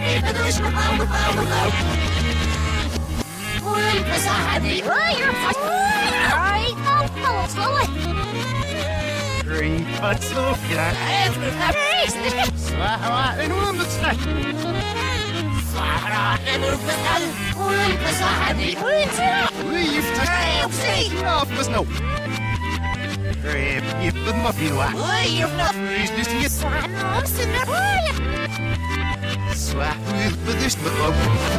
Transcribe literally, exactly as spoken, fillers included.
والمساحة Green puzzle, yeah. Sahara and Wombustan. Sahara and Wombustan. Wombusahadi. We've taken off the snow. Grip, if the muffin wa. We've not reached this yet. Swah with the dish, but